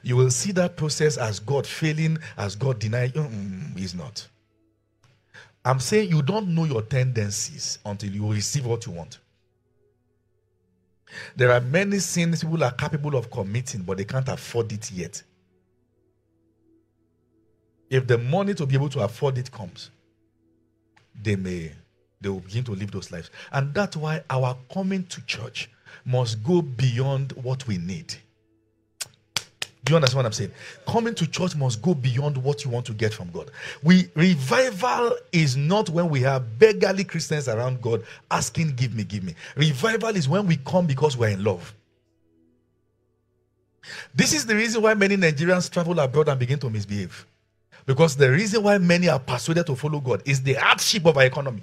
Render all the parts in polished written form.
you will see that process as God failing, as God denying. He's not. I'm saying you don't know your tendencies until you receive what you want. There are many sins people are capable of committing, but they can't afford it yet. If the money to be able to afford it comes, they will begin to live those lives. And that's why our coming to church must go beyond what we need. Do you understand what I'm saying? Coming to church must go beyond what you want to get from God. Revival is not when we have beggarly Christians around God asking, give me, give me. Revival is when we come because we're in love. This is the reason why many Nigerians travel abroad and begin to misbehave. Because the reason why many are persuaded to follow God is the hardship of our economy.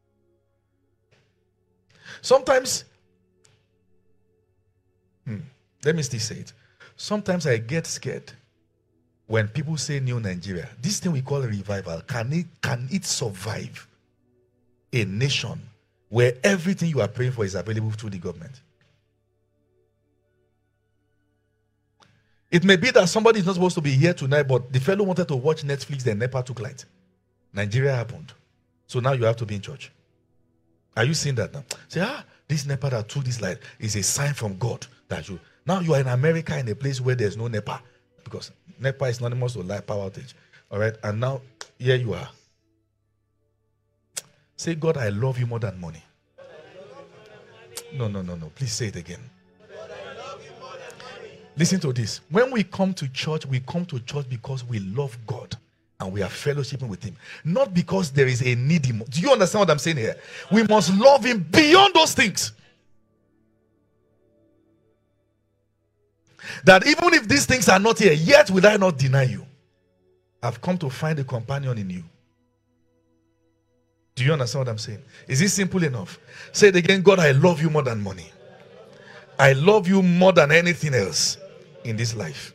Sometimes, let me still say it. Sometimes I get scared when people say New Nigeria. This thing we call a revival, can it survive a nation where everything you are praying for is available through the government? It may be that somebody is not supposed to be here tonight, but the fellow wanted to watch Netflix, then NEPA took light. Nigeria happened. So now you have to be in church. Are you seeing that now? Say, this NEPA that took this light is a sign from God that you... Now you are in America in a place where there's no NEPA. Because NEPA is synonymous to light power outage. All right? And now, here you are. Say, God, I love you more than money. No. Please say it again. Listen to this. When we come to church because we love God and we are fellowshipping with Him. Not because there is a need. Do you understand what I'm saying here? We must love Him beyond those things. That even if these things are not here, yet will I not deny you. I've come to find a companion in you. Do you understand what I'm saying? Is it simple enough? Say it again. God, I love you more than money. I love you more than anything else in this life.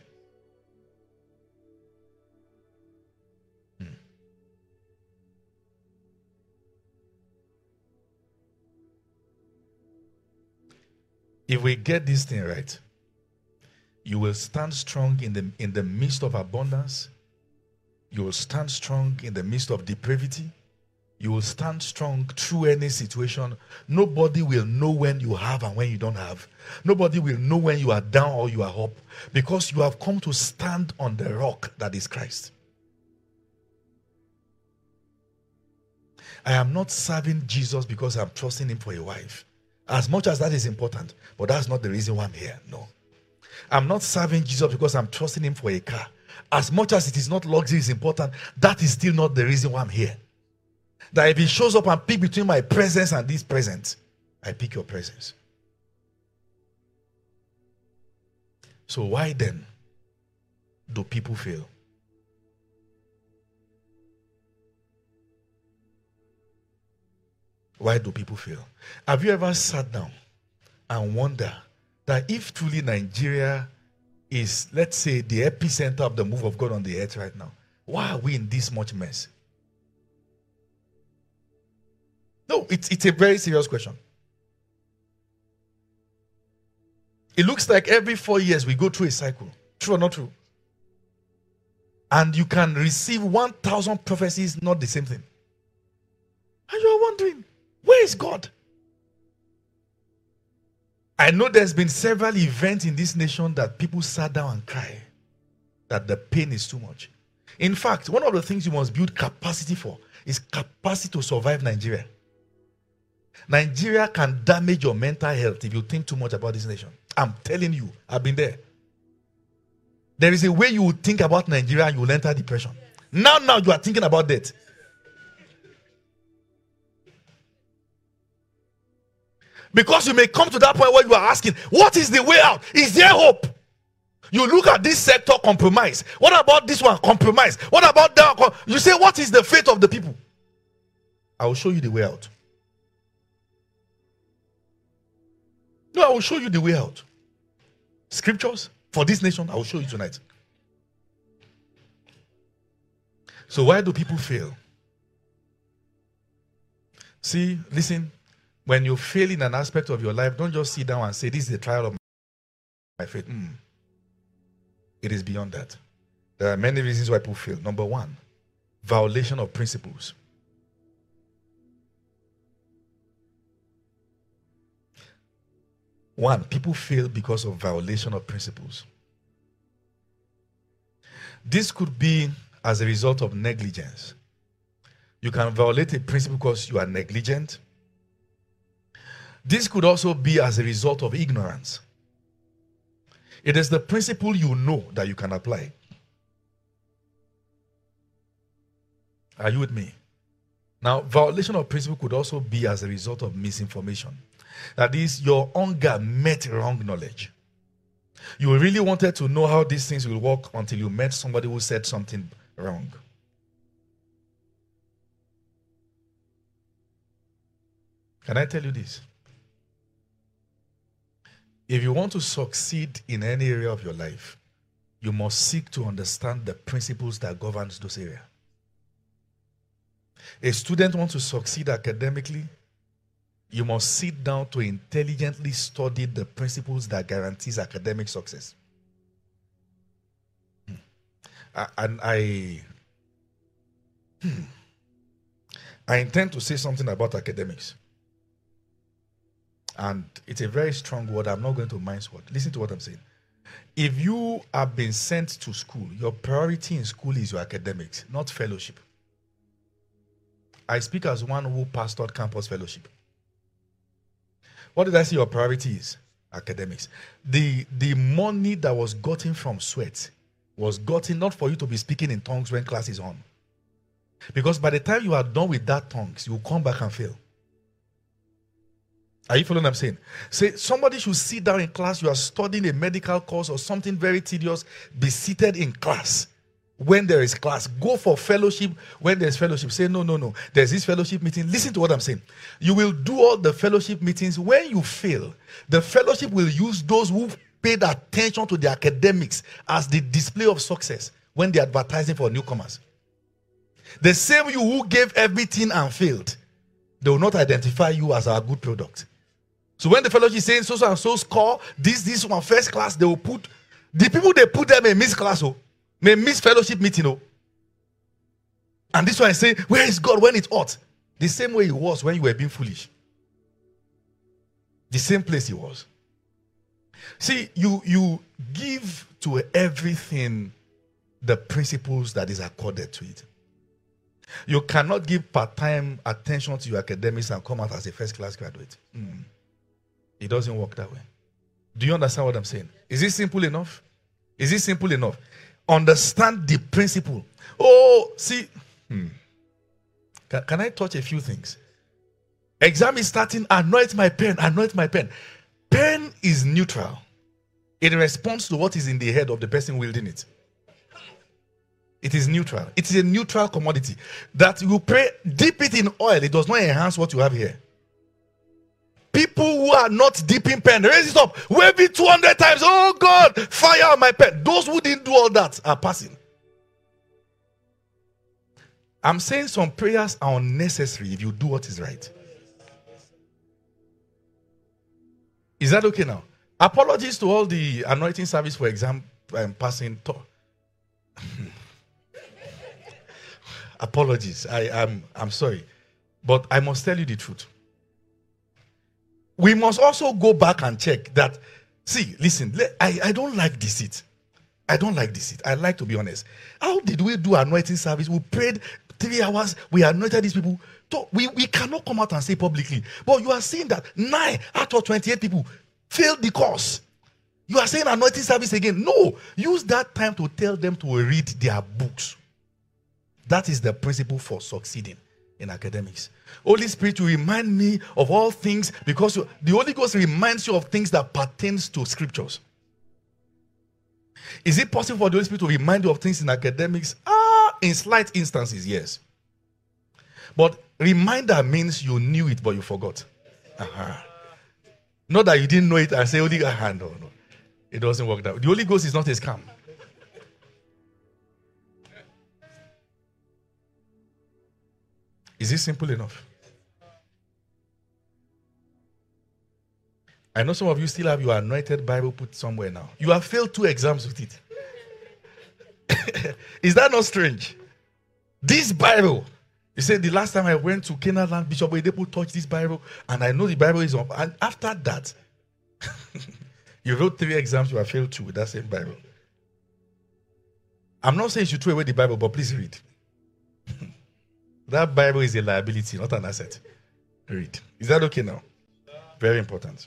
If we get this thing right, you will stand strong in the midst of abundance. You will stand strong in the midst of depravity. You will stand strong through any situation. Nobody will know when you have and when you don't have. Nobody will know when you are down or you are up, because you have come to stand on the rock that is Christ. I am not serving Jesus because I'm trusting Him for a wife. As much as that is important, but that's not the reason why I'm here. No. I'm not serving Jesus because I'm trusting Him for a car. As much as it is not luxury is important, that is still not the reason why I'm here. That if He shows up and pick between my presence and this present, I pick your presence. So why then do people fail? Why do people fail? Have you ever sat down and wondered that if truly Nigeria is, let's say, the epicenter of the move of God on the earth right now, why are we in this much mess? No, it's a very serious question. It looks like every 4 years we go through a cycle. True or not true? And you can receive 1,000 prophecies, not the same thing. And you're wondering, where is God? I know there's been several events in this nation that people sat down and cried that the pain is too much. In fact, one of the things you must build capacity for is capacity to survive Nigeria. Nigeria can damage your mental health if you think too much about this nation. I'm telling you, I've been there. There is a way you will think about Nigeria and you will enter depression. Now you are thinking about death. Because you may come to that point where you are asking, what is the way out? Is there hope? You look at this sector, compromise. What about this one? Compromise. What about that? You say, what is the fate of the people? I will show you the way out. No, I will show you the way out. Scriptures for this nation, I will show you tonight. So why do people fail? See, listen. When you fail in an aspect of your life, don't just sit down and say, this is the trial of my faith. It is beyond that. There are many reasons why people fail. Number one, violation of principles. One, people fail because of violation of principles. This could be as a result of negligence. You can violate a principle because you are negligent. This could also be as a result of ignorance. It is the principle you know that you can apply. Are you with me? Now, violation of principle could also be as a result of misinformation. That is, your hunger met wrong knowledge. You really wanted to know how these things will work until you met somebody who said something wrong. Can I tell you this? If you want to succeed in any area of your life, you must seek to understand the principles that govern those areas. A student wants to succeed academically, you must sit down to intelligently study the principles that guarantees academic success. And I intend to say something about academics. And it's a very strong word. I'm not going to mince word. Listen to what I'm saying. If you have been sent to school, your priority in school is your academics, not fellowship. I speak as one who pastored campus fellowship. What did I say your priority is? Academics. The money that was gotten from sweat was gotten not for you to be speaking in tongues when class is on. Because by the time you are done with that tongues, you will come back and fail. Are you following what I'm saying? Say somebody should sit down in class, you are studying a medical course or something very tedious, be seated in class. When there is class, go for fellowship when there's fellowship. Say, no. There's this fellowship meeting. Listen to what I'm saying. You will do all the fellowship meetings. When you fail, the fellowship will use those who paid attention to the academics as the display of success when they're advertising for newcomers. The same you who gave everything and failed, they will not identify you as our good product. So when the fellowship is saying so and so score, this one first class, they will put, the people they put them in miss class, may miss fellowship meeting. And this one is saying, where is God when it's hot? The same way he was when you were being foolish. The same place he was. See, you give to everything the principles that is accorded to it. You cannot give part-time attention to your academics and come out as a first-class graduate. It doesn't work that way. Do you understand what I'm saying? Is it simple enough? Is it simple enough? Understand the principle. Oh, see. Can I touch a few things? Exam is starting. Anoint my pen. Anoint my pen. Pen is neutral. It responds to what is in the head of the person wielding it. It is neutral. It is a neutral commodity. That you pray, dip it in oil. It does not enhance what you have here. People who are not dipping pen, raise it up, wave it 200 times. Oh God, fire on my pen. Those who didn't do all that are passing. I'm saying some prayers are unnecessary if you do what is right. Is that okay now? Apologies to all the anointing service for exam passing. Apologies. I'm sorry. But I must tell you the truth. We must also go back and check that. See, listen, I don't like deceit. I don't like deceit. I like to be honest. How did we do anointing service? We prayed 3 hours. We anointed these people. So we cannot come out and say publicly. But you are saying that 9 out of 28 people failed the course. You are saying anointing service again. No. Use that time to tell them to read their books. That is the principle for succeeding in academics. Holy Spirit will remind me of all things because the Holy Ghost reminds you of things that pertains to scriptures. Is it possible for the Holy Spirit to remind you of things in academics? In slight instances, yes. But reminder means you knew it, but you forgot. Not that you didn't know it and say, no. It doesn't work that way. The Holy Ghost is not a scam. Is it simple enough? I know some of you still have your anointed Bible put somewhere now. You have failed 2 exams with it. Is that not strange? This Bible. You say the last time I went to Canaan Land, Bishop Oyedepo touched this Bible, and I know the Bible is up. And after that, you wrote 3 exams you have failed 2 with that same Bible. I'm not saying you should throw away the Bible, but please read. That Bible is a liability, not an asset. Read. Is that okay now? Very important.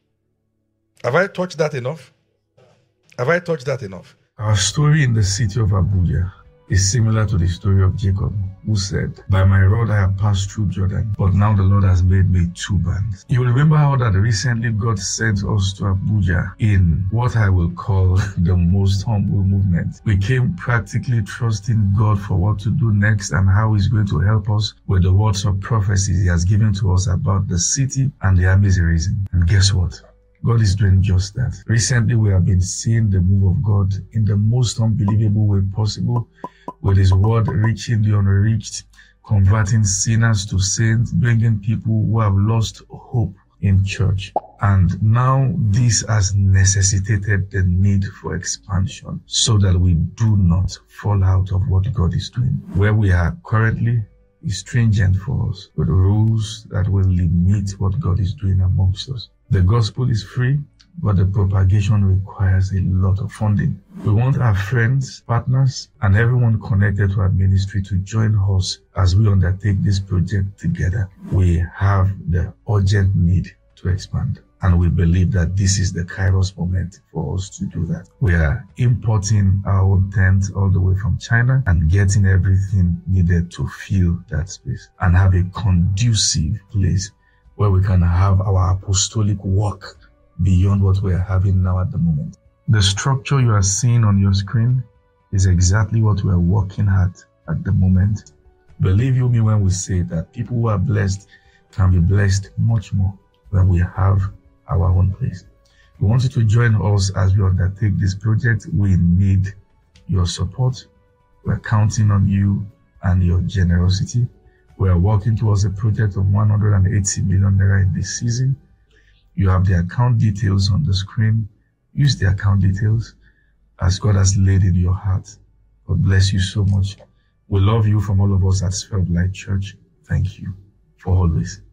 Have I touched that enough? Have I touched that enough? Our story in the city of Abuja is similar to the story of Jacob, who said, "By my rod I have passed through Jordan, but now the Lord has made me 2 bands." You will remember how that recently God sent us to Abuja in what I will call the most humble movement. We came practically trusting God for what to do next and how He's going to help us with the words of prophecy He has given to us about the city and the armies raising. And guess what? God is doing just that. Recently, we have been seeing the move of God in the most unbelievable way possible, with His word reaching the unreached, converting sinners to saints, bringing people who have lost hope in church. And now this has necessitated the need for expansion so that we do not fall out of what God is doing. Where we are currently is stringent for us, with rules that will limit what God is doing amongst us. The gospel is free, but the propagation requires a lot of funding. We want our friends, partners, and everyone connected to our ministry to join us as we undertake this project together. We have the urgent need to expand, and we believe that this is the Kairos moment for us to do that. We are importing our own tent all the way from China and getting everything needed to fill that space and have a conducive place where we can have our apostolic work beyond what we are having now at the moment. The structure you are seeing on your screen is exactly what we are working at the moment. Believe you me when we say that people who are blessed can be blessed much more when we have our own place. We want you to join us as we undertake this project. We need your support. We're counting on you and your generosity. We are working towards a project of 180 million naira in this season. You have the account details on the screen. Use the account details as God has laid in your heart. God bless you so much. We love you from all of us at Sphere of Light Church. Thank you for always.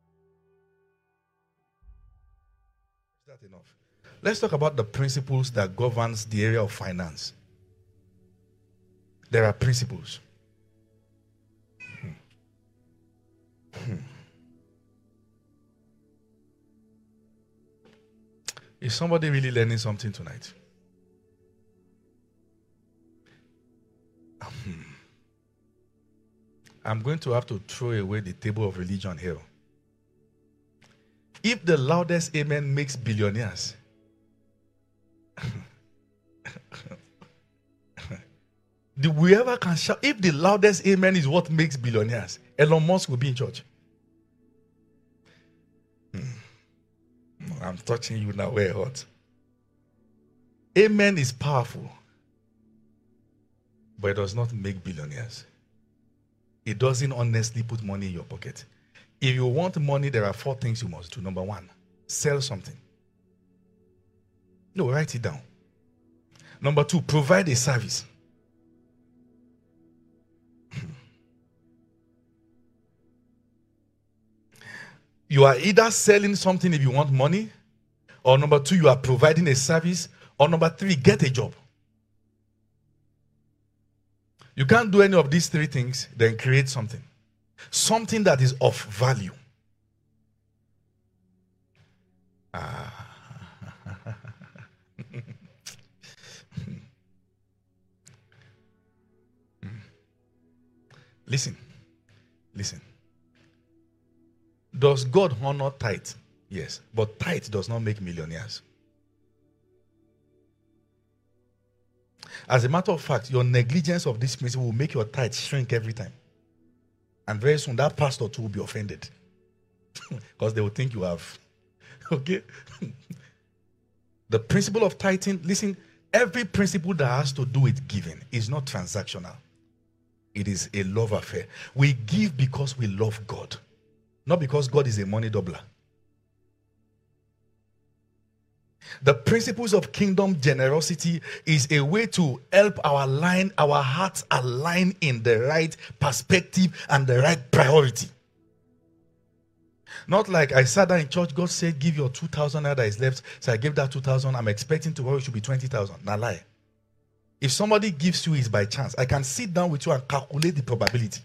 That's enough. Let's talk about the principles that governs the area of finance. There are principles. Is somebody really learning something tonight? I'm going to have to throw away the table of religion here. If the loudest amen makes billionaires, whoever can shout, if the loudest amen is what makes billionaires, Elon Musk will be in church. I'm touching you now, we're hot. Amen is powerful, but it does not make billionaires. It doesn't honestly put money in your pocket. If you want money, there are 4 things you must do. Number 1, sell something. No, write it down. Number 2, provide a service. You are either selling something if you want money, or number 2, you are providing a service, or number 3, get a job. You can't do any of these 3 things, then create something. Something that is of value. Listen. Does God honor tithe? Yes, but tithe does not make millionaires. As a matter of fact, your negligence of this principle will make your tithe shrink every time. And very soon that pastor too will be offended. Because they will think you have. Okay? The principle of tithing, listen, every principle that has to do with giving is not transactional. It is a love affair. We give because we love God. Not because God is a money doubler. The principles of kingdom generosity is a way to help our hearts align in the right perspective and the right priority. Not like I sat down in church, God said, give your 2,000 that is left. So I gave that 2,000. I'm expecting tomorrow it should be 20,000. Now lie. If somebody gives you is by chance, I can sit down with you and calculate the probability.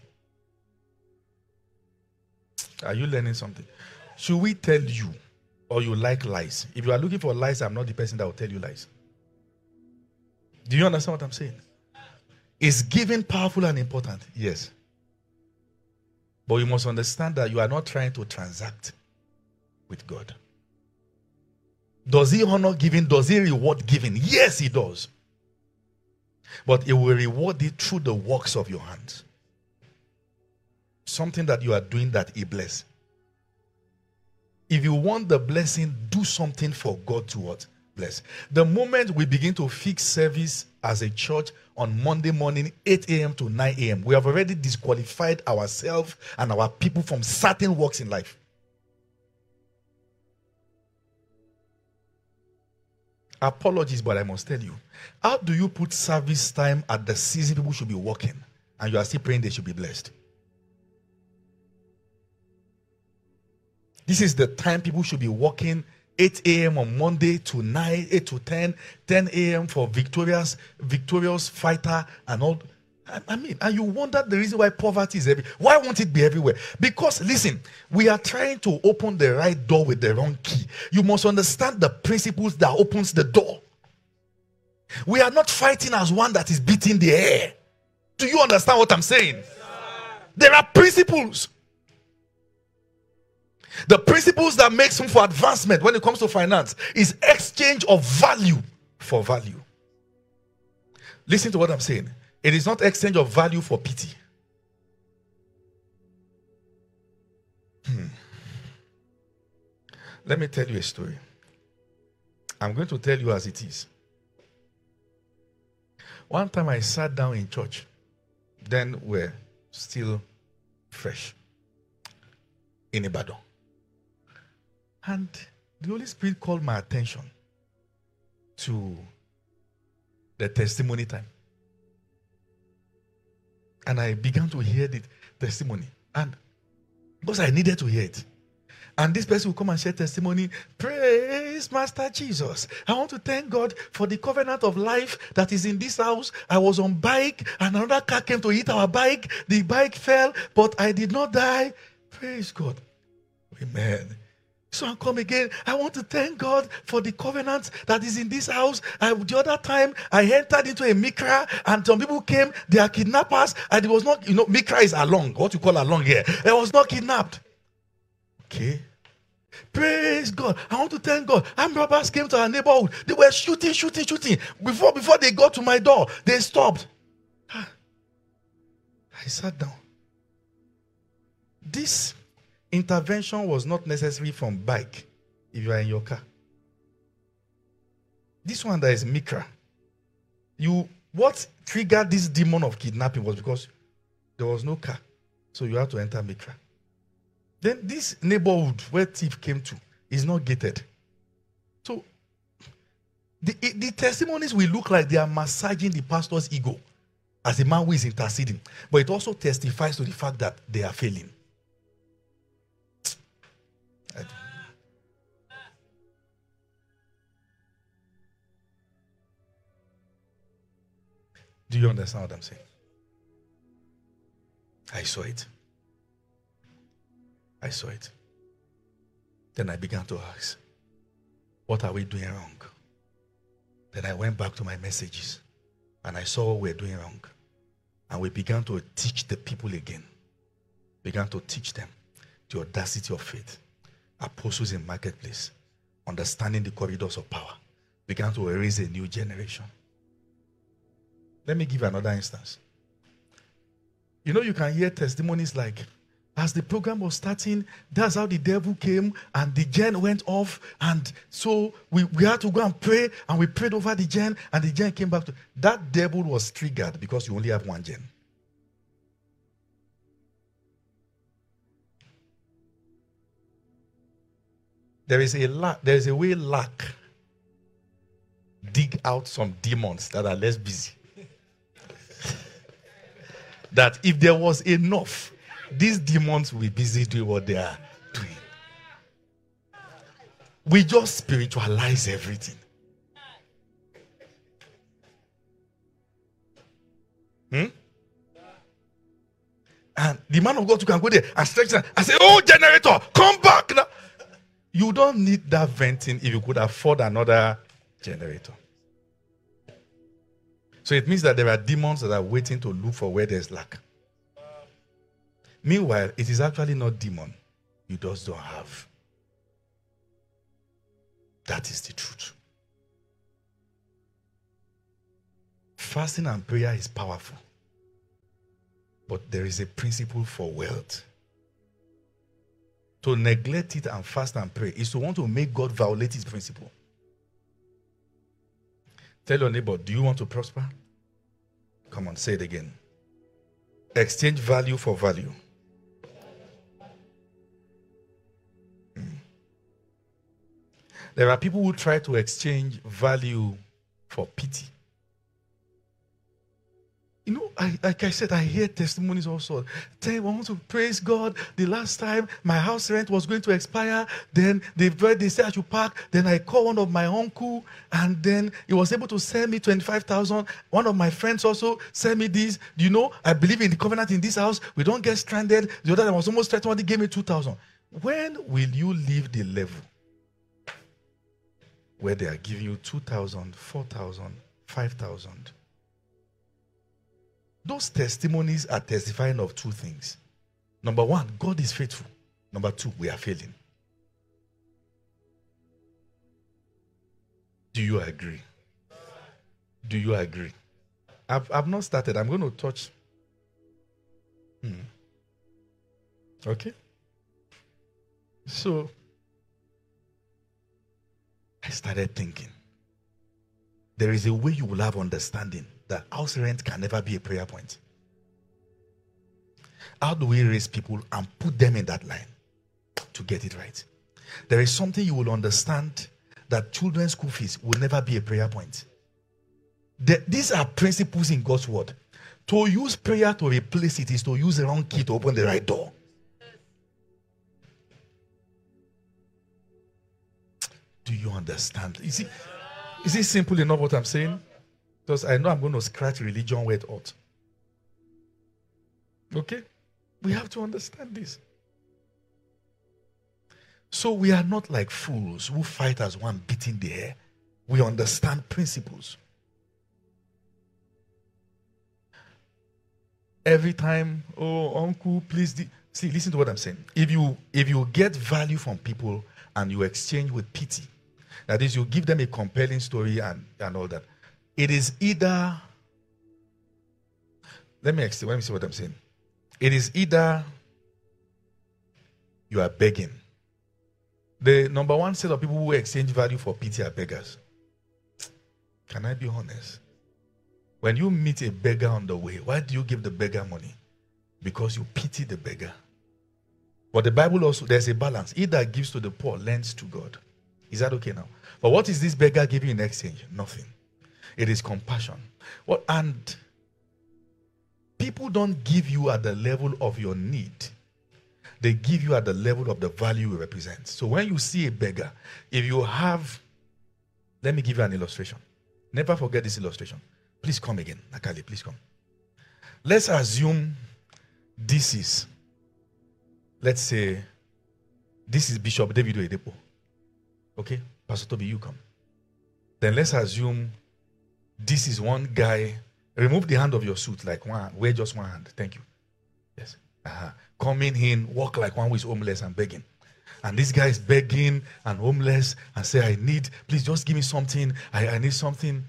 Are you learning something? Should we tell you, or you like lies? If you are looking for lies, I'm not the person that will tell you lies. Do you understand what I'm saying? Is giving powerful and important? Yes. But you must understand that you are not trying to transact with God. Does he honor giving? Does he reward giving? Yes, he does. But he will reward it through the works of your hands. Something that you are doing that he bless. If you want the blessing, do something for God to what? Bless. The moment we begin to fix service as a church on Monday morning, 8 a.m. to 9 a.m., we have already disqualified ourselves and our people from certain works in life. Apologies, but I must tell you, how do you put service time at the season people should be working and you are still praying they should be blessed? This is the time people should be working, 8 a.m. on Monday to 9, 8 to 10, 10 a.m. for victorious fighter and all. I mean, and you wonder the reason why poverty is everywhere. Why won't it be everywhere? Because, listen, we are trying to open the right door with the wrong key. You must understand the principles that opens the door. We are not fighting as one that is beating the air. Do you understand what I'm saying? There are principles. The principles that makes room for advancement when it comes to finance is exchange of value for value. Listen to what I'm saying. It is not exchange of value for pity. Let me tell you a story. I'm going to tell you as it is. One time I sat down in church. Then we're still fresh in Ibadan. And the Holy Spirit called my attention to the testimony time. And I began to hear the testimony. And because I needed to hear it. And this person will come and share testimony. Praise Master Jesus. I want to thank God for the covenant of life that is in this house. I was on bike and another car came to hit our bike. The bike fell, but I did not die. Praise God. Amen. So I come again. I want to thank God for the covenant that is in this house. The other time, I entered into a mikra and some people came. They are kidnappers. And it was not, mikra is along. What you call along here. I was not kidnapped. Okay. Praise God. I want to thank God. Armed robbers came to our neighborhood. They were shooting. Before they got to my door, they stopped. I sat down. This intervention was not necessary from bike if you are in your car. This one that is mikra. What triggered this demon of kidnapping was because there was no car. So you had to enter mikra. Then this neighborhood where thief came to is not gated. So the testimonies will look like they are massaging the pastor's ego as a man who is interceding. But it also testifies to the fact that they are failing. Do you understand what I'm saying? I saw it. Then I began to ask, what are we doing wrong? Then I went back to my messages and I saw what we're doing wrong. And we began to teach the people again. Began to teach them the audacity of faith. Apostles in marketplace. Understanding the corridors of power. Began to raise a new generation. Let me give you another instance. You can hear testimonies like, as the program was starting, that's how the devil came and the gen went off. And so we had to go and pray and we prayed over the gen and the gen came back. That devil was triggered because you only have one gen. There is a way lack dig out some demons that are less busy. That if there was enough, these demons will be busy doing what they are doing. We just spiritualize everything. And the man of God who can go there and stretch and say, "Oh, generator, come back now." You don't need that venting if you could afford another generator. So it means that there are demons that are waiting to look for where there's lack. Meanwhile, it is actually not demon. You just don't have. That is the truth. Fasting and prayer is powerful. But there is a principle for wealth. To neglect it and fast and pray is to want to make God violate his principle. Tell your neighbor, do you want to prosper? Come on, say it again. Exchange value for value. There are people who try to exchange value for pity. You know, like I said, I hear testimonies also. I want to praise God. The last time my house rent was going to expire, then they said I should park. Then I called one of my uncle, and then he was able to send me 25,000. One of my friends also sent me this. Do you know, I believe in the covenant in this house. We don't get stranded. The other time I was almost threatened. He gave me 2,000. When will you leave the level where they are giving you 2,000, 4,000, 5,000? Those testimonies are testifying of two things. Number one, God is faithful. Number two, we are failing. Do you agree? Do you agree? I've not started. I'm going to touch. Okay? So, I started thinking. There is a way you will have understanding that house rent can never be a prayer point. How do we raise people and put them in that line to get it right? There is something you will understand that children's school fees will never be a prayer point. These are principles in God's word. To use prayer to replace it is to use the wrong key to open the right door. Do you understand? Is it simple enough what I'm saying? Because I know I'm going to scratch religion where it ought. Okay? We have to understand this. So we are not like fools who fight as one beating the air. We understand principles. Every time, oh, uncle, please. See, listen to what I'm saying. If you get value from people and you exchange with pity, that is, you give them a compelling story and all that, it is either, let me see what I'm saying. It is either you are begging. The number one set of people who exchange value for pity are beggars. Can I be honest? When you meet a beggar on the way, why do you give the beggar money? Because you pity the beggar. But the Bible also, there's a balance. He that gives to the poor lends to God. Is that okay now? But what is this beggar giving in exchange? Nothing. It is compassion. And people don't give you at the level of your need. They give you at the level of the value you represent. So when you see a beggar, if you have, let me give you an illustration. Never forget this illustration. Please come again. Nakali, please come. Let's assume let's say, this is Bishop David Oyedepo. Okay? Pastor Toby, you come. Then let's assume this is one guy. Remove the hand of your suit, like one, wear just one hand. Thank you. Yes. Coming in, walk like one who is homeless and begging. And this guy is begging and homeless and say, please just give me something. I need something.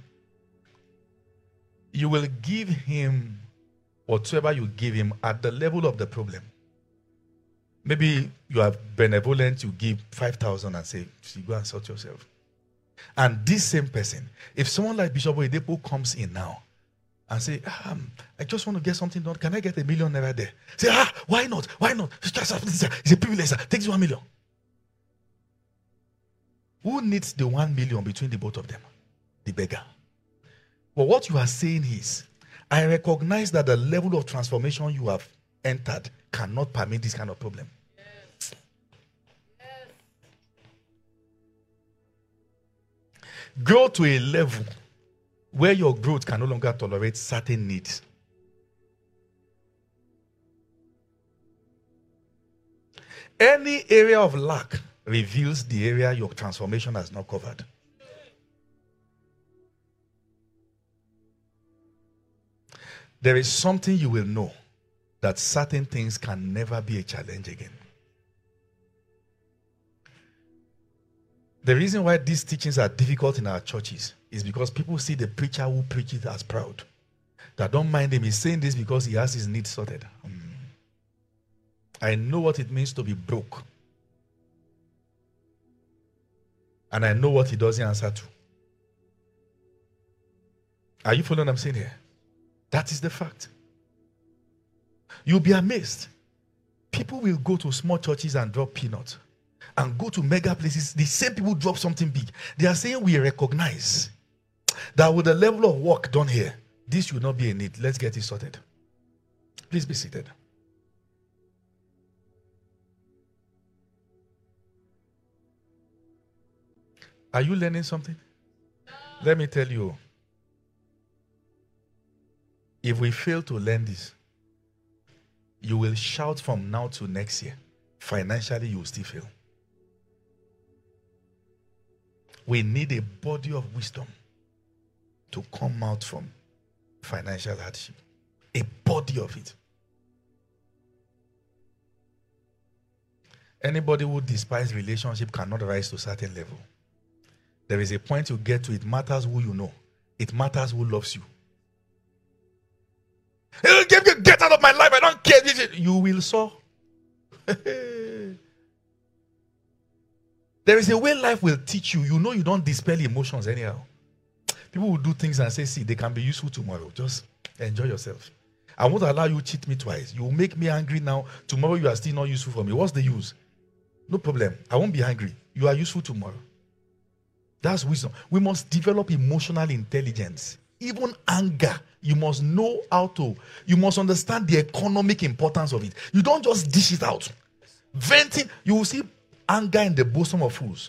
You will give him whatever you give him at the level of the problem. Maybe you are benevolent, you give 5,000 and say, go and sort yourself. And this same person, if someone like Bishop Oyedepo comes in now and say, I just want to get something done, can I get $1 million there? Say, why not? Why not? It's a privilege. Take this 1 million. Who needs the 1 million between the both of them? the beggar. But what you are saying is, I recognize that the level of transformation you have entered cannot permit this kind of problem. Grow to a level where your growth can no longer tolerate certain needs. Any area of lack reveals the area your transformation has not covered. There is something you will know, that certain things can never be a challenge again. The reason why these teachings are difficult in our churches is because people see the preacher who preaches as proud. That don't mind him. He's saying this because he has his needs sorted. I know what it means to be broke. And I know what he doesn't answer to. Are you following what I'm saying here? That is the fact. You'll be amazed. People will go to small churches and drop peanuts, and go to mega places. The same people drop something big. They are saying we recognize that with the level of work done here, this should not be a need. Let's get it sorted. Please be seated. Are you learning something? Let me tell you. If we fail to learn this, you will shout from now to next year. Financially, you will still fail. We need a body of wisdom to come out from financial hardship. A body of it. Anybody who despises relationship cannot rise to a certain level. There is a point you get to, it matters who you know. It matters who loves you. Get out of my life, I don't care. You will soar. There is a way life will teach you. You know you don't dispel emotions anyhow. People will do things and say, see, they can be useful tomorrow. Just enjoy yourself. I won't allow you to cheat me twice. You will make me angry now. Tomorrow you are still not useful for me. What's the use? No problem. I won't be angry. You are useful tomorrow. That's wisdom. We must develop emotional intelligence. Even anger, you must know how to, you must understand the economic importance of it. You don't just dish it out. Venting, you will see anger in the bosom of fools.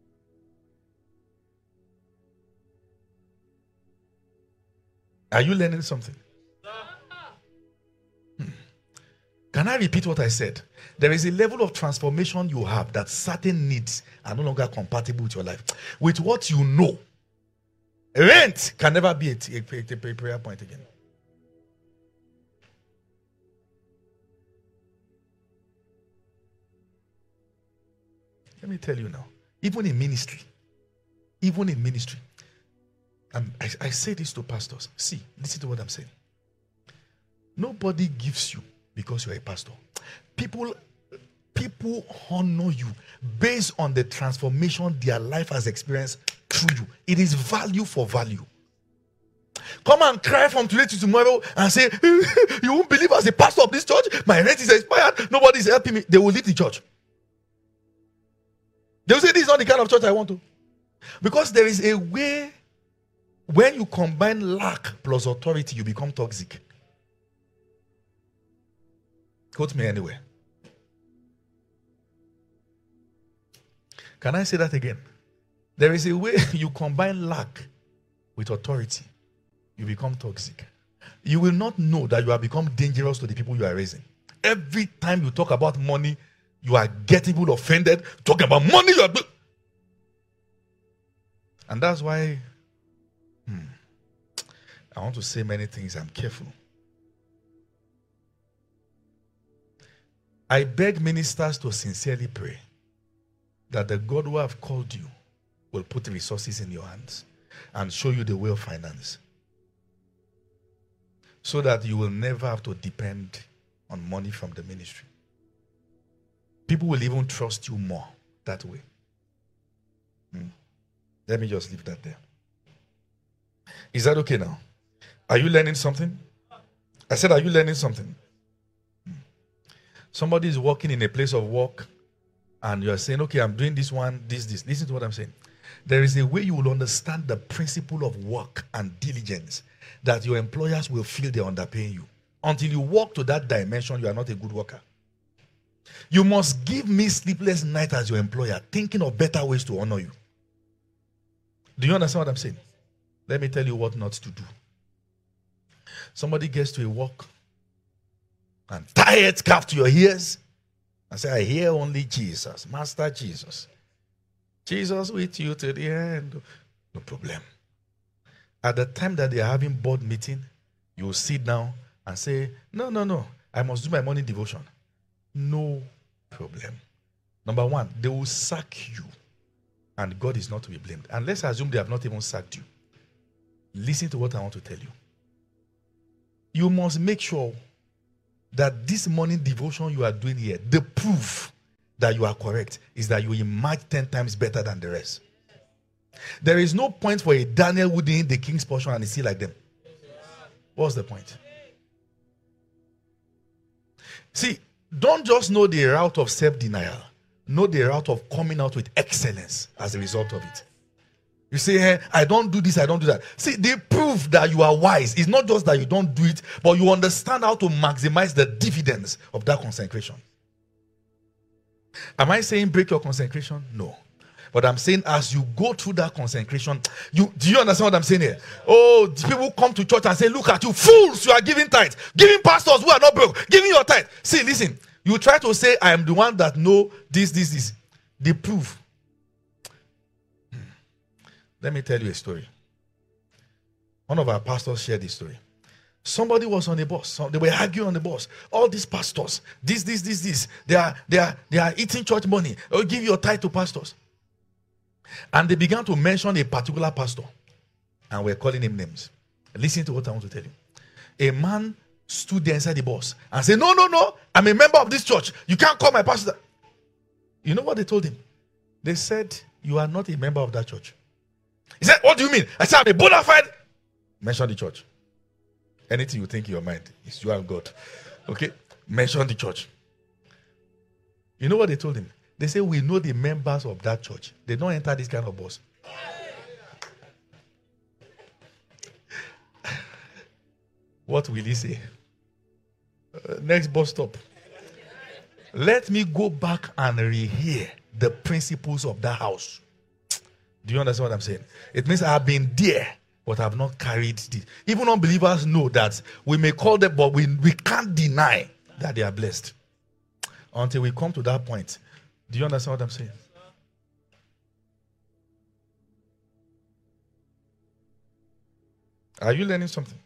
Are you learning something? Can I repeat what I said? There is a level of transformation you have that certain needs are no longer compatible with your life. With what you know, rent can never be a prayer point again. Let me tell you now, even in ministry, and I say this to pastors. See, listen to what I'm saying. Nobody gives you because you're a pastor. People honor you based on the transformation their life has experienced through you. It is value for value. Come and cry from today to tomorrow and say, you won't believe as a pastor of this church, my rent is expired, nobody is helping me. They will leave the church. They will say, this is not the kind of church I want to. Because there is a way, when you combine lack plus authority, you become toxic. Quote me anywhere. Can I say that again? There is a way you combine lack with authority, you become toxic. You will not know that you have become dangerous to the people you are raising. Every time you talk about money, you are getting people offended. Talking about money, you are... And that's why I want to say many things. I'm careful. I beg ministers to sincerely pray that the God who have called you will put resources in your hands and show you the way of finance, so that you will never have to depend on money from the ministry. People will even trust you more that way. Let me just leave that there. Is that okay now? Are you learning something? I said, are you learning something? Somebody is working in a place of work and you are saying, okay, I'm doing this one, this. Listen to what I'm saying. There is a way you will understand the principle of work and diligence that your employers will feel they're underpaying you. Until you walk to that dimension, you are not a good worker. You must give me sleepless nights as your employer, thinking of better ways to honor you. Do you understand what I'm saying? Let me tell you what not to do. Somebody gets to a work and tie a scarf to your ears and say, I hear only Jesus, Master Jesus. Jesus with you to the end. No problem. At the time that they are having board meeting, you will sit down and say, no, I must do my morning devotion. No problem. Number one, they will sack you, and God is not to be blamed. And let's assume they have not even sacked you. Listen to what I want to tell you. You must make sure that this morning devotion you are doing here, the proof that you are correct is that you emerge 10 times better than the rest. There is no point for a Daniel who did the king's portion and is still like them. What's the point? See, don't just know the route of self-denial. Know the route of coming out with excellence as a result of it. You say, hey, I don't do this, I don't do that. See, the proof that you are wise is not just that you don't do it, but you understand how to maximize the dividends of that consecration. Am I saying break your consecration? No. But I'm saying as you go through that consecration, do you understand what I'm saying here? Oh, people come to church and say, look at you, fools, you are giving tithe. Giving pastors who are not broke, giving your tithe. See, listen, you try to say, I am the one that know this. The proof. Let me tell you a story. One of our pastors shared this story. Somebody was on a bus. They were arguing on the bus. All these pastors, this. They are eating church money. Oh, give your tithe to pastors. And they began to mention a particular pastor. And we're calling him names. Listen to what I want to tell you. A man stood there inside the bus and said, no, I'm a member of this church. You can't call my pastor. You know what they told him? They said, you are not a member of that church. He said, what do you mean? I said, I'm a bona fide. Mention the church. Anything you think in your mind is you and God. Okay? Mention the church. You know what they told him? They say, we know the members of that church. They don't enter this kind of bus. What will he say? Next bus stop. Let me go back and rehear the principles of that house. Do you understand what I'm saying? It means I have been there, but I have not carried this. Even unbelievers know that we may call them, but we can't deny that they are blessed. Until we come to that point. Do you understand what I'm saying? Are you learning something?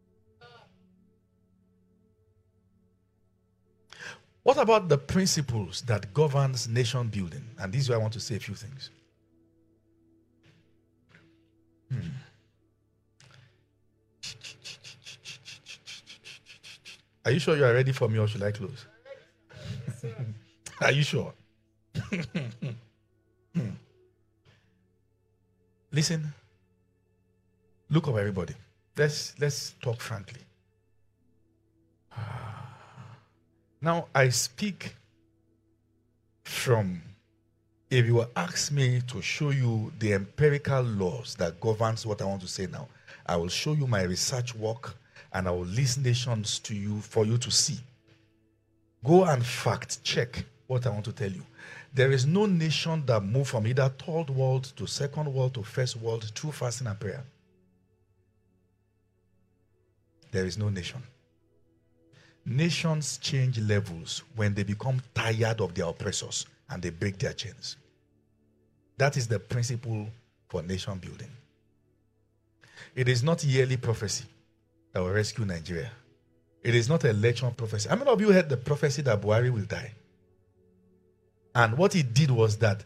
What about the principles that governs nation building? And this is where I want to say a few things. Are you sure you are ready for me, or should I close? Are you sure? Listen. Look up, everybody. Let's talk frankly. Now, I speak from, if you will ask me to show you the empirical laws that governs what I want to say now, I will show you my research work and I will list nations to you for you to see. Go and fact check what I want to tell you. There is no nation that moved from either third world to second world to first world through fasting and prayer. There is no nation. Nations change levels when they become tired of their oppressors and they break their chains. That is the principle for nation building. It is not yearly prophecy that will rescue Nigeria. It is not election prophecy. How many of you heard the prophecy that Buhari will die? And what he did was that,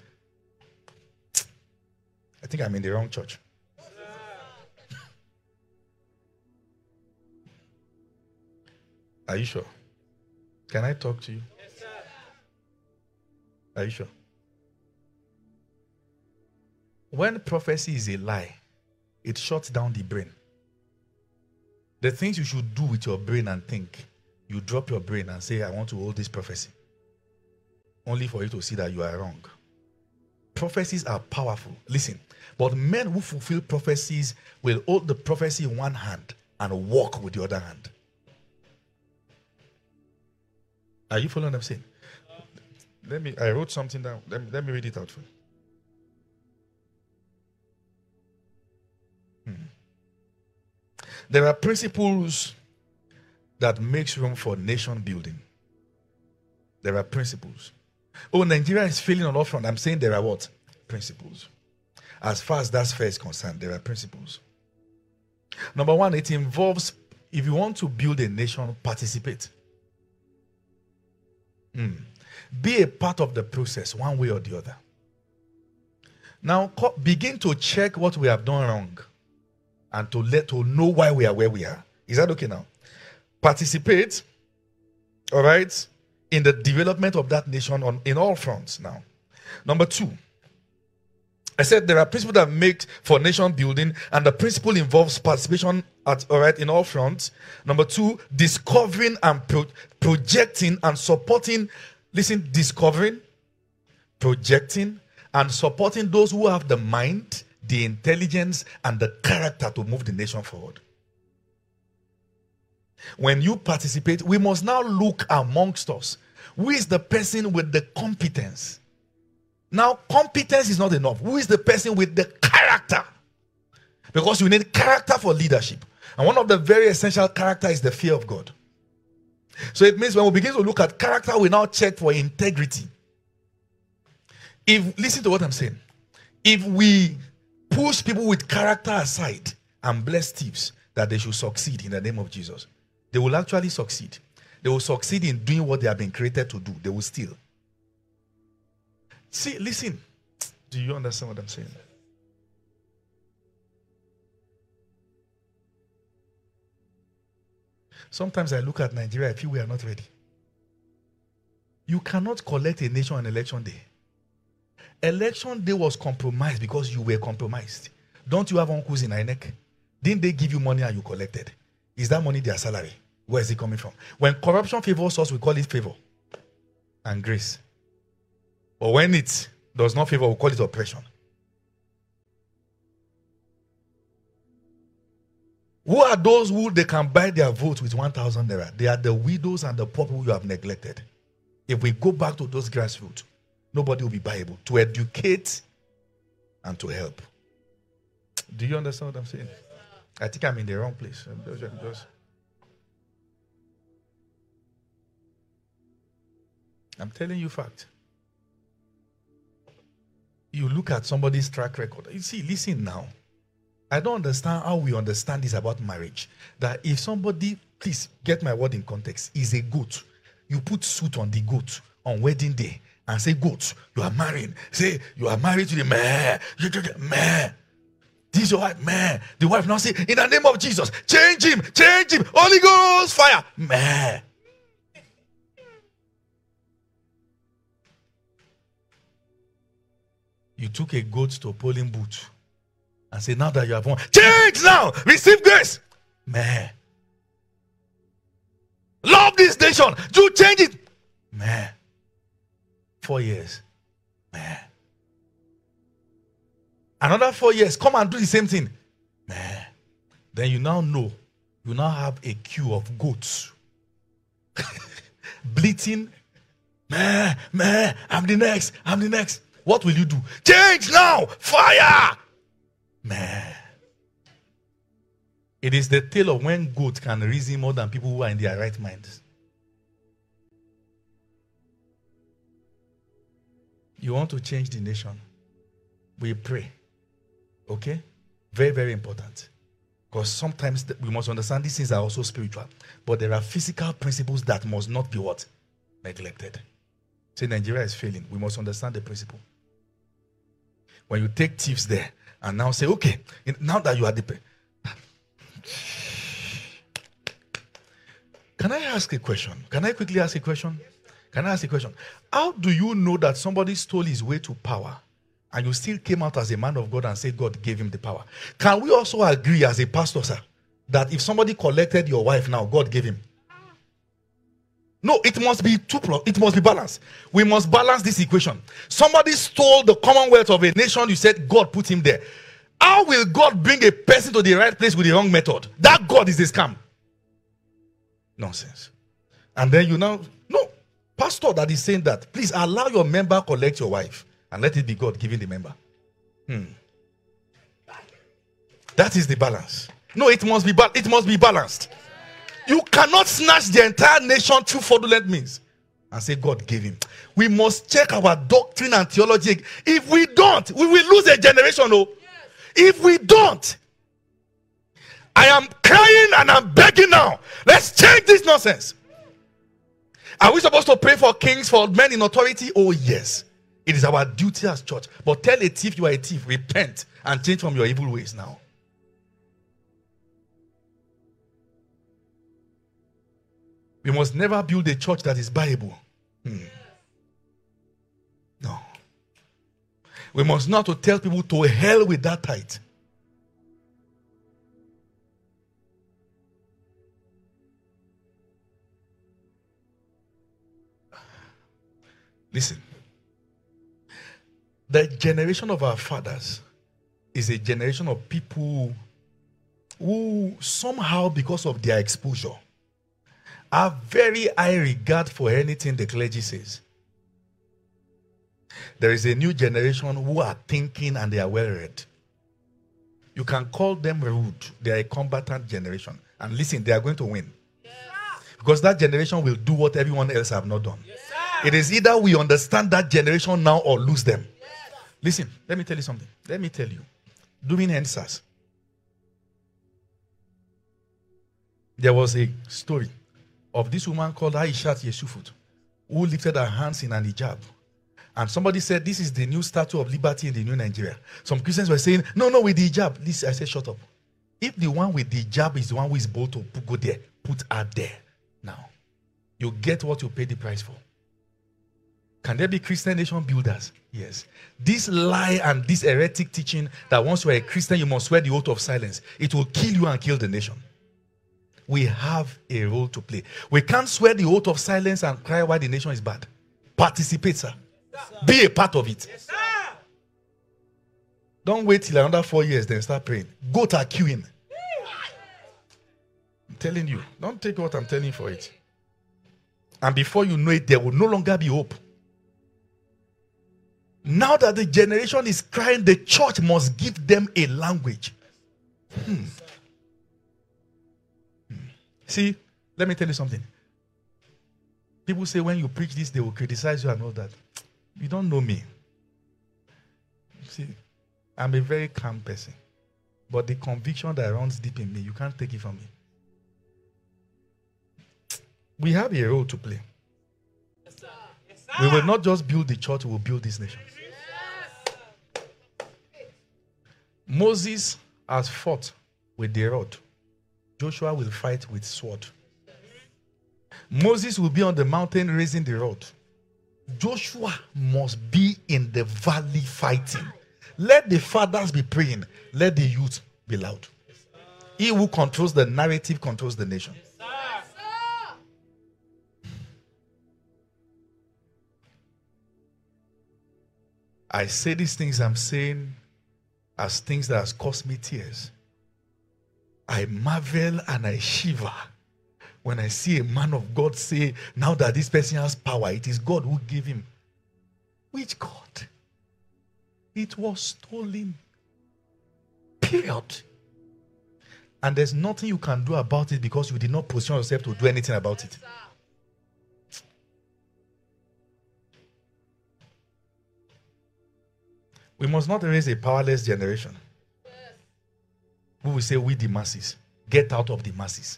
I think I'm in the wrong church. Are you sure? Can I talk to you? Yes, sir. Are you sure? When prophecy is a lie, it shuts down the brain. The things you should do with your brain and think, you drop your brain and say, I want to hold this prophecy. Only for you to see that you are wrong. Prophecies are powerful. Listen, but men who fulfill prophecies will hold the prophecy in one hand and walk with the other hand. Are you following what I'm saying? I wrote something down. Let me read it out for you. There are principles that makes room for nation building. There are principles. Oh, Nigeria is failing on all fronts. I'm saying there are what? Principles. As far as that fair is concerned, there are principles. Number one, it involves, if you want to build a nation, participate. Be a part of the process, one way or the other. Now, begin to check what we have done wrong and to know why we are where we are. Is that okay now? Participate, all right, in the development of that nation in all fronts now. Number two, I said there are principles that make for nation building, and the principle involves participation in all fronts. Number two, discovering and projecting and supporting. Listen, discovering, projecting, and supporting those who have the mind, the intelligence, and the character to move the nation forward. When you participate, we must now look amongst us. Who is the person with the competence? Now, competence is not enough. Who is the person with the character? Because you need character for leadership. And one of the very essential character is the fear of God. So it means when we begin to look at character, we now check for integrity. Listen to what I'm saying. If we push people with character aside and bless thieves that they should succeed in the name of Jesus, they will actually succeed. They will succeed in doing what they have been created to do. They will steal. See, listen. Do you understand what I'm saying? Sometimes I look at Nigeria, I feel we are not ready. You cannot collect a nation on election day. Election day was compromised because you were compromised. Don't you have uncles in INEC? Didn't they give you money and you collected? Is that money their salary? Where is it coming from? When corruption favors us, we call it favor and grace. But when it does not favor, we call it oppression. Who are those who they can buy their votes with 1,000 naira? They are the widows and the poor people you have neglected. If we go back to those grassroots, nobody will be able to educate and to help. Do you understand what I'm saying? I think I'm in the wrong place. I'm telling you fact. You look at somebody's track record. You see, listen now. I don't understand how we understand this about marriage. That if somebody, please get my word in context, is a goat, you put suit on the goat on wedding day and say, goat, you are married. Say, you are married to the man. Man. This is your wife, man. The wife now say, in the name of Jesus, change him. Holy Ghost, fire, man. You took a goat to a polling booth and say, now that you have won, change now, receive grace. Man. Love this nation. You change it. Man. 4 years. Man. Another 4 years, come and do the same thing. Man. Then you now know, you now have a queue of goats. Bleating. Man, I'm the next. What will you do? Change now! Fire! Man. It is the tale of when goats can reason more than people who are in their right minds. You want to change the nation? We pray. Okay? Very, very important. Because sometimes we must understand these things are also spiritual. But there are physical principles that must not be what? Neglected. Say Nigeria is failing. We must understand the principle. When you take thieves there and now say, okay, now that you are the... Can I ask a question? Can I quickly ask a question? Can I ask a question? How do you know that somebody stole his way to power and you still came out as a man of God and said God gave him the power? Can we also agree as a pastor, sir, that if somebody collected your wife now, God gave him? No, it must be it must be balanced. We must balance this equation. Somebody stole the commonwealth of a nation. You said God put him there. How will God bring a person to the right place with the wrong method? That God is a scam. Nonsense. And then you now, no, pastor that is saying that, please allow your member collect your wife and let it be God giving the member. That is the balance. No, it must be balanced. You cannot snatch the entire nation through fraudulent means and say God gave him. We must check our doctrine and theology. If we don't, we will lose a generation. Oh. If we don't, I am crying and I'm begging now. Let's change this nonsense. Are we supposed to pray for kings, for men in authority? Oh, yes. It is our duty as church. But tell a thief you are a thief. Repent and change from your evil ways now. We must never build a church that is buyable. No. We must not to tell people to hell with that tithe. Listen. The generation of our fathers is a generation of people who somehow, because of their exposure, have very high regard for anything the clergy says. There is a new generation who are thinking and they are well read. You can call them rude. They are a combatant generation. And listen, they are going to win. Yes. Because that generation will do what everyone else have not done. Yes, it is either we understand that generation now or lose them. Yes. Listen, let me tell you something. Let me tell you. Doing answers. There was a story of this woman called Aishat Yeshufut, who lifted her hands in an hijab. And somebody said, this is the new Statue of Liberty in the new Nigeria. Some Christians were saying, no, with the hijab. Listen, I said, shut up. If the one with the hijab is the one who is bold to go there, put her there. Now, you get what you pay the price for. Can there be Christian nation builders? Yes. This lie and this heretic teaching that once you are a Christian, you must swear the oath of silence. It will kill you and kill the nation. We have a role to play. We can't swear the oath of silence and cry why the nation is bad. Participate, sir. Be a part of it. Yes, don't wait till another 4 years, then start praying. Go to queuing. I'm telling you, don't take what I'm telling you for it. And before you know it, there will no longer be hope. Now that the generation is crying, the church must give them a language. See, let me tell you something. People say when you preach this, they will criticize you and all that. You don't know me. See, I'm a very calm person. But the conviction that runs deep in me, you can't take it from me. We have a role to play. Yes, sir. Yes, sir. We will not just build the church, we will build this nation. Yes. Moses has fought with the rod. Joshua will fight with sword. Moses will be on the mountain raising the rod. Joshua must be in the valley fighting. Let the fathers be praying. Let the youth be loud. He who controls the narrative controls the nation. I say these things I'm saying as things that has cost me tears. I marvel and I shiver when I see a man of God say, now that this person has power, it is God who gave him. Which God? It was stolen. Period. And there's nothing you can do about it because you did not position yourself to do anything about it. We must not raise a powerless generation who will say, we the masses, get out of the masses.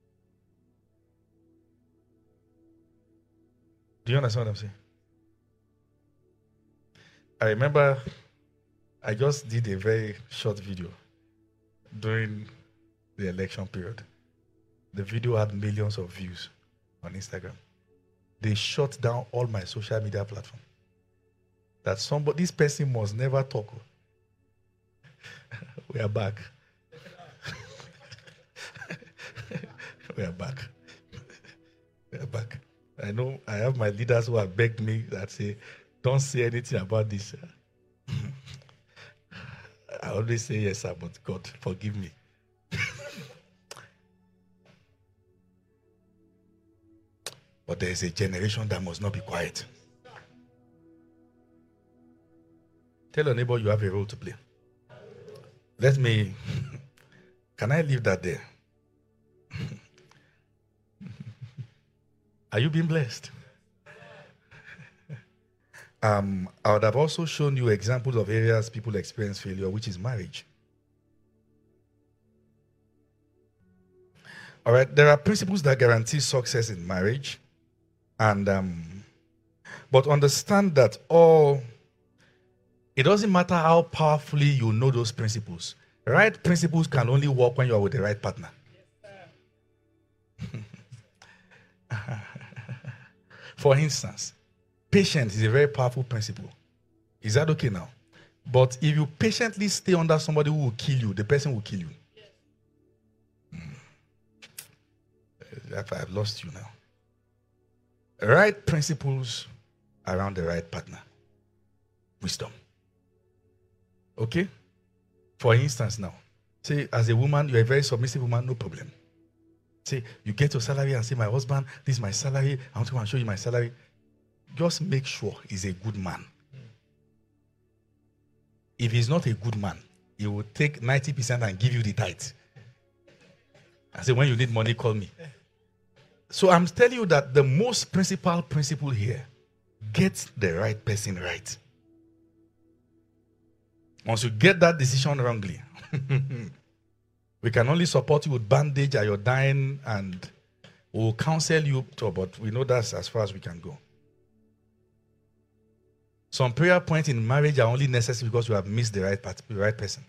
Do you understand what I'm saying? I remember I just did a very short video during the election period. The video had millions of views on Instagram. They shut down all my social media platforms. That this person must never talk. We are back. We are back. We are back. I know I have my leaders who have begged me that say, don't say anything about this. I always say yes, sir, but God, forgive me. But there is a generation that must not be quiet. Tell your neighbor you have a role to play. Can I leave that there? Are you being blessed? I would have also shown you examples of areas people experience failure, which is marriage. All right, there are principles that guarantee success in marriage, and but understand that it doesn't matter how powerfully you know those principles. Right principles can only work when you are with the right partner. For instance, patience is a very powerful principle. Is that okay now? But if you patiently stay under somebody who will kill you, the person will kill you. I've lost you now. Right principles around the right partner. Wisdom. Okay? For instance now, say as a woman, you're a very submissive woman, no problem. Say, you get your salary and say, my husband, this is my salary. I want to show you my salary. Just make sure he's a good man. If he's not a good man, he will take 90% and give you the tithe. I say, when you need money, call me. So I'm telling you that the most principle here, get the right person right. Once you get that decision wrongly, we can only support you with bandage at your dying, and we'll counsel you, but we know that's as far as we can go. Some prayer points in marriage are only necessary because you have missed the right person.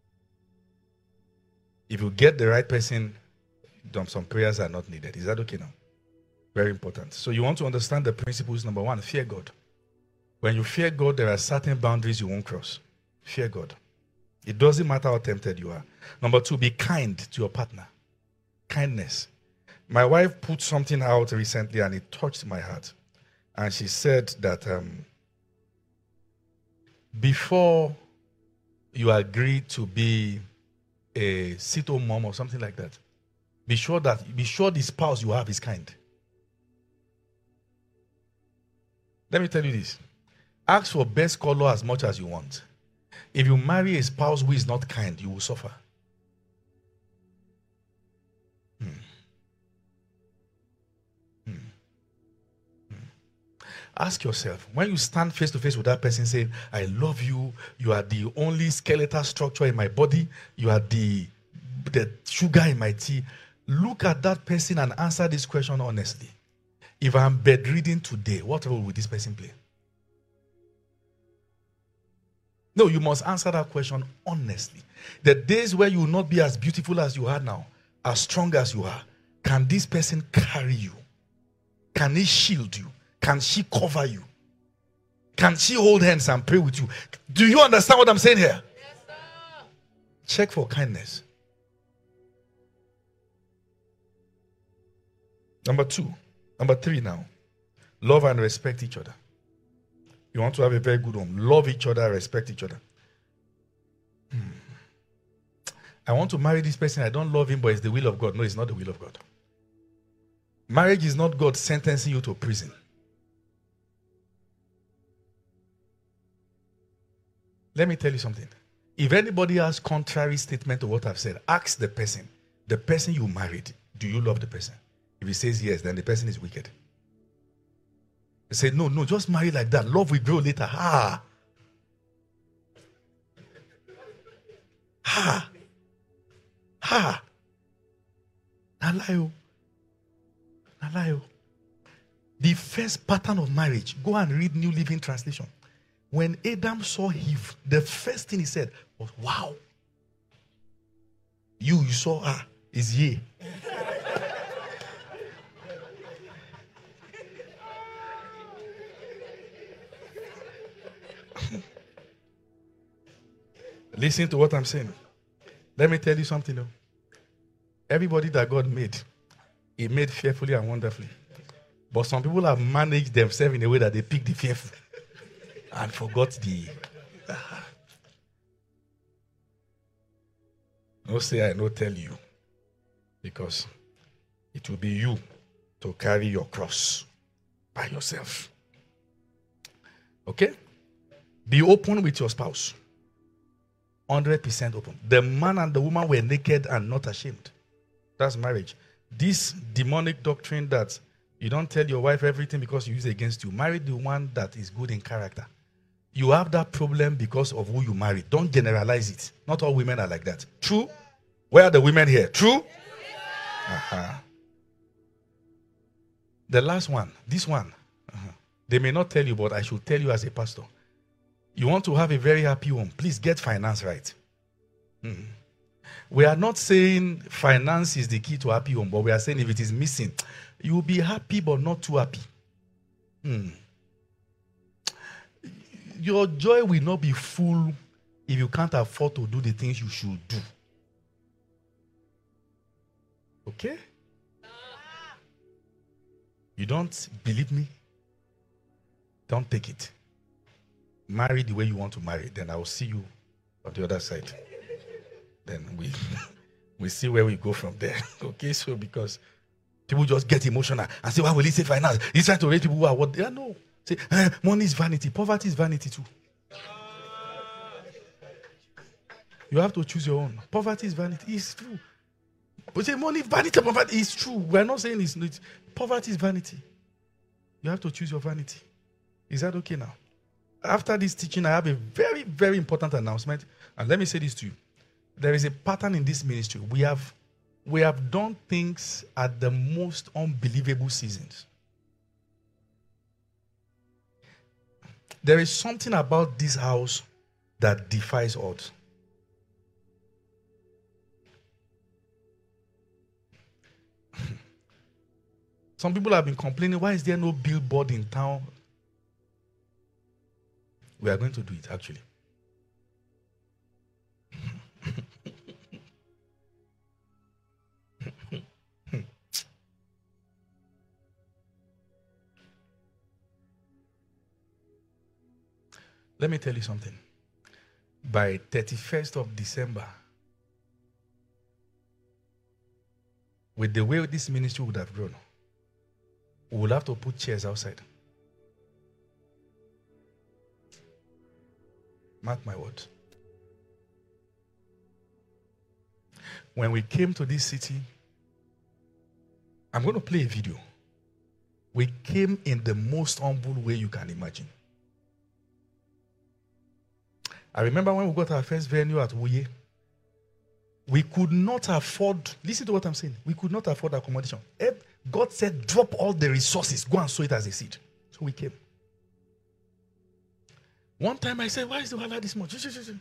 If you get the right person, some prayers are not needed. Is that okay now? Very important. So you want to understand the principles. Number one, fear God. When you fear God, there are certain boundaries you won't cross. Fear God. It doesn't matter how tempted you are. Number two, be kind to your partner. Kindness. My wife put something out recently and it touched my heart. And she said that before you agree to be a sit-home mom or something like that, be sure the spouse you have is kind. Let me tell you this. Ask for best color as much as you want. If you marry a spouse who is not kind, you will suffer. Ask yourself, when you stand face to face with that person saying, I love you, you are the only skeletal structure in my body, you are the sugar in my tea, look at that person and answer this question honestly. If I'm bedridden today, what role will this person play? No, you must answer that question honestly. The days where you will not be as beautiful as you are now, as strong as you are, can this person carry you? Can he shield you? Can she cover you? Can she hold hands and pray with you? Do you understand what I'm saying here? Yes, sir. Check for kindness. Number three now. Love and respect each other. You want to have a very good home. Love each other, respect each other. I want to marry this person. I don't love him, but it's the will of God. No, it's not the will of God. Marriage is not God sentencing you to prison. Let me tell you something. If anybody has contrary statement to what I've said, ask the person you married, do you love the person? If he says yes, then the person is wicked. Say, no, just marry like that. Love will grow later. Nalayo. The first pattern of marriage, go and read New Living Translation. When Adam saw Eve, the first thing he said was, wow. You saw her, is ye. Listen to what I'm saying. Let me tell you something though. Everybody that God made, He made fearfully and wonderfully. But some people have managed themselves in a way that they pick the fifth and forgot the. No say I no tell you. Because it will be you to carry your cross by yourself. Okay? Be open with your spouse. 100% open. The man and the woman were naked and not ashamed. That's marriage. This demonic doctrine that you don't tell your wife everything because you use it against you. Marry the one that is good in character. You have that problem because of who you marry. Don't generalize it. Not all women are like that. True? Where are the women here? True? Uh-huh. The last one, this one. Uh-huh. They may not tell you, but I should tell you as a pastor. You want to have a very happy home, please get finance right. We are not saying finance is the key to a happy home, but we are saying if it is missing, you will be happy but not too happy. Your joy will not be full if you can't afford to do the things you should do. Okay? You don't believe me? Don't take it. Marry the way you want to marry. Then I will see you on the other side. Then we see where we go from there. Okay? So because people just get emotional and say, why will he say finance? He's trying to raise people who are what they are. No. Say, money is vanity. Poverty is vanity too. You have to choose your own. Poverty is vanity. It's true. But say money, vanity, poverty is true. We're not saying it's not. Poverty is vanity. You have to choose your vanity. Is that okay now? After this teaching, I have a very, very important announcement. And let me say this to you. There is a pattern in this ministry. We have done things at the most unbelievable seasons. There is something about this house that defies odds. Some people have been complaining, why is there no billboard in town? We are going to do it, actually. Let me tell you something. By 31st of December, with the way this ministry would have grown, we will have to put chairs outside. Mark my words. When we came to this city, I'm going to play a video. We came in the most humble way you can imagine. I remember when we got our first venue at Wuye, we could not afford, listen to what I'm saying, we could not afford accommodation. God said, drop all the resources, go and sow it as a seed. So we came. One time I said, why is the wahala this much?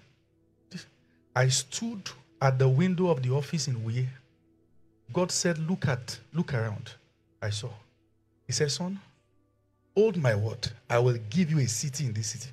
I stood at the window of the office in Wuye. God said, look around. I saw. He said, son, hold my word. I will give you a city in this city.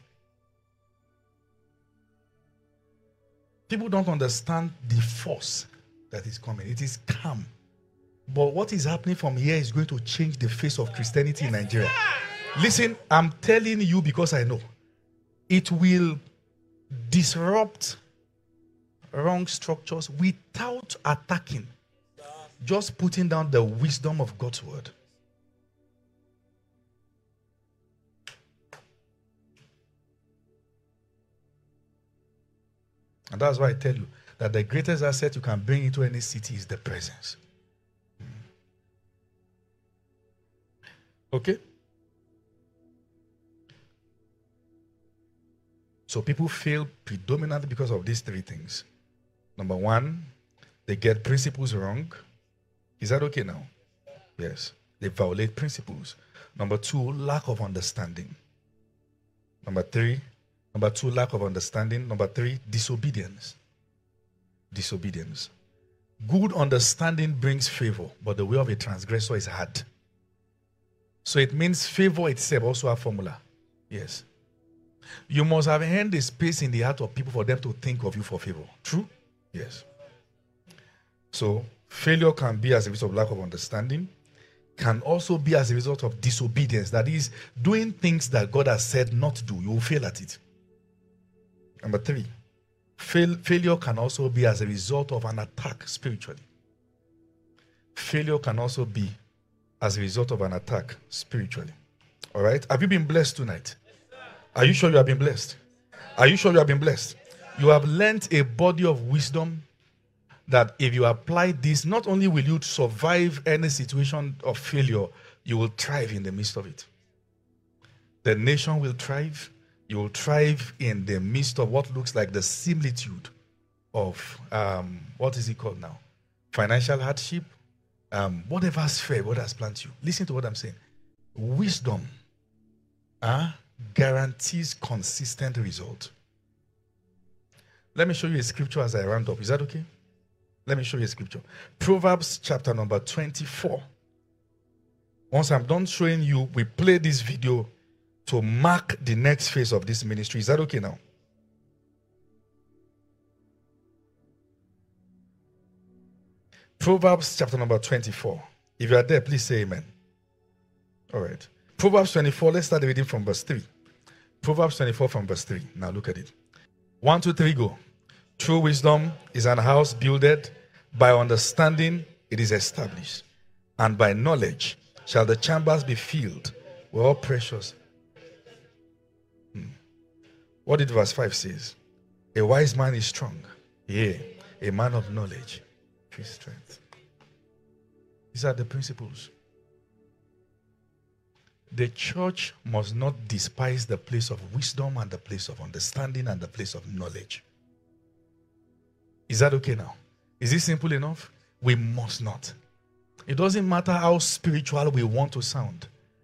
People don't understand the force that is coming. It is calm. But what is happening from here is going to change the face of Christianity in Nigeria. Listen, I'm telling you because I know. It will disrupt wrong structures without attacking. Just putting down the wisdom of God's word. And that's why I tell you that the greatest asset you can bring into any city is the presence. Okay? So people fail predominantly because of these three things. Number one, they get principles wrong. Is that okay now? Yes. They violate principles. Number two, lack of understanding. Number two, lack of understanding. Number three, disobedience. Disobedience. Good understanding brings favor, but the way of a transgressor is hard. So it means favor itself also a formula. Yes. You must have earned the space in the heart of people for them to think of you for favor. True? Yes. So failure can be as a result of lack of understanding, can also be as a result of disobedience. That is, doing things that God has said not to do. You will fail at it. Number 3, failure can also be as a result of an attack spiritually. Failure can also be as a result of an attack spiritually. All right? Have you been blessed tonight? Are you sure you have been blessed? Are you sure you have been blessed? You have learned a body of wisdom that if you apply this, not only will you survive any situation of failure, you will thrive in the midst of it. The nation will thrive. You will thrive in the midst of what looks like the similitude of, what is it called now? Financial hardship. Whatever has failed, what has planted you. Listen to what I'm saying. Wisdom guarantees consistent result. Let me show you a scripture as I round up. Is that okay? Let me show you a scripture. Proverbs chapter number 24. Once I'm done showing you, we play this video to mark the next phase of this ministry. Is that okay now? Proverbs chapter number 24. If you are there, please say amen. All right. Proverbs 24, let's start reading from verse 3. Proverbs 24 from verse 3. Now look at it. 1, 2, 3, go. True wisdom is an house builded. By understanding it is established. And by knowledge shall the chambers be filled with all precious. What did verse 5 says? A wise man is strong. Yea, a man of knowledge is strength. These are the principles. The church must not despise the place of wisdom and the place of understanding and the place of knowledge. Is that okay now? Is it simple enough? We must not. It doesn't matter how spiritual we want to sound.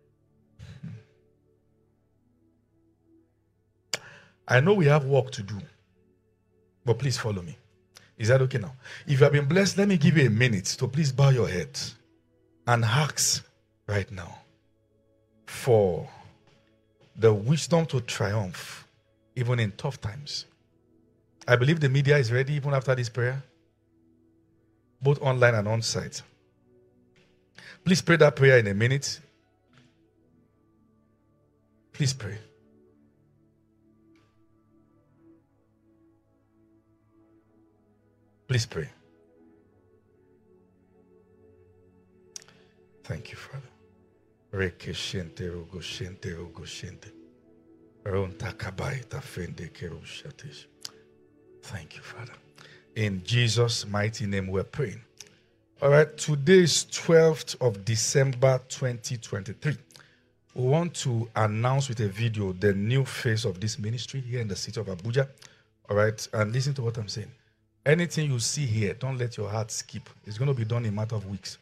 I know we have work to do, but please follow me. Is that okay now? If you have been blessed, let me give you a minute to please bow your head and ask right now for the wisdom to triumph even in tough times. I believe the media is ready even after this prayer, both online and on site. Please pray that prayer in a minute. Please pray. Please pray. Thank you, Father. Thank you, Father. In Jesus' mighty name we're praying. All right, today is 12th of December 2023. We want to announce with a video the new face of this ministry here in the city of Abuja. All right, and listen to what I'm saying. Anything you see here, don't let your heart skip. It's going to be done in a matter of weeks.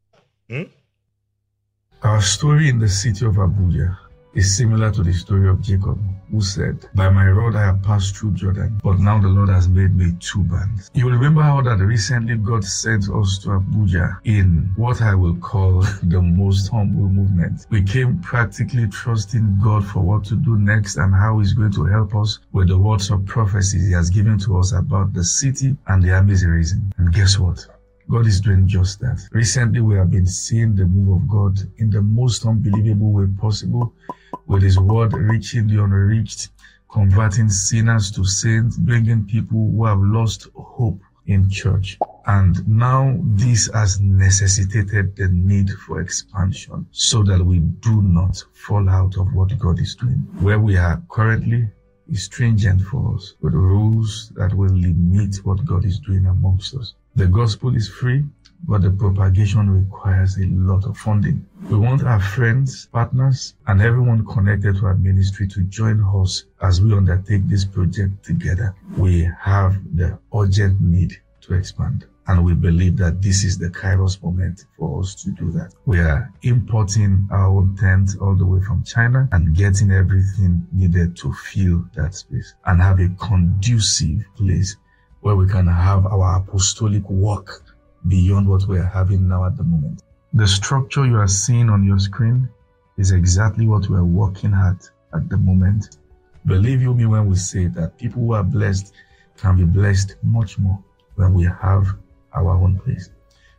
Our story in the city of Abuja is similar to the story of Jacob, who said, by my rod I have passed through Jordan, but now the Lord has made me two bands. You will remember how that recently God sent us to Abuja in what I will call the most humble movement. We came practically trusting God for what to do next and how He's going to help us with the words of prophecy He has given to us about the city and the armies raising. And guess what? God is doing just that. Recently, we have been seeing the move of God in the most unbelievable way possible, with His word reaching the unreached, converting sinners to saints, bringing people who have lost hope in church. And now this has necessitated the need for expansion so that we do not fall out of what God is doing. Where we are currently is stringent for us, with rules that will limit what God is doing amongst us. The gospel is free, but the propagation requires a lot of funding. We want our friends, partners, and everyone connected to our ministry to join us as we undertake this project together. We have the urgent need to expand, and we believe that this is the Kairos moment for us to do that. We are importing our own tent all the way from China and getting everything needed to fill that space and have a conducive place where we can have our apostolic work beyond what we are having now at the moment. The structure you are seeing on your screen is exactly what we are working at the moment. Believe you me when we say that people who are blessed can be blessed much more when we have our own place.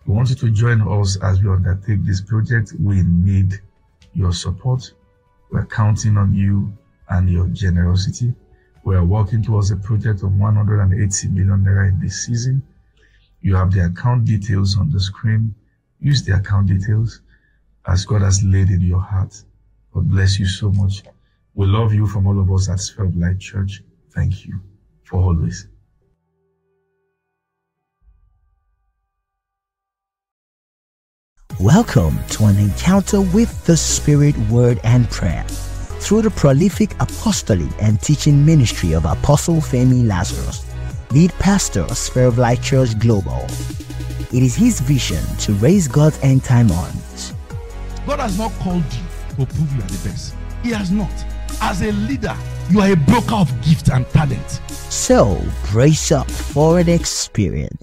We want you to join us as we undertake this project. We need your support. We're counting on you and your generosity. We are working towards a project of 180 million naira in this season. You have the account details on the screen. Use the account details as God has laid in your heart. God bless you so much. We love you from all of us at Sphere of Light Church. Thank you for always. Welcome to an encounter with the Spirit, Word, and Prayer through the prolific apostolic and teaching ministry of Apostle Femi Lazarus, lead pastor of Sphere of Light Church Global. It is his vision to raise God's end time armies. God has not called you to prove you are the best. He has not. As a leader, you are a broker of gifts and talent. So brace up for an experience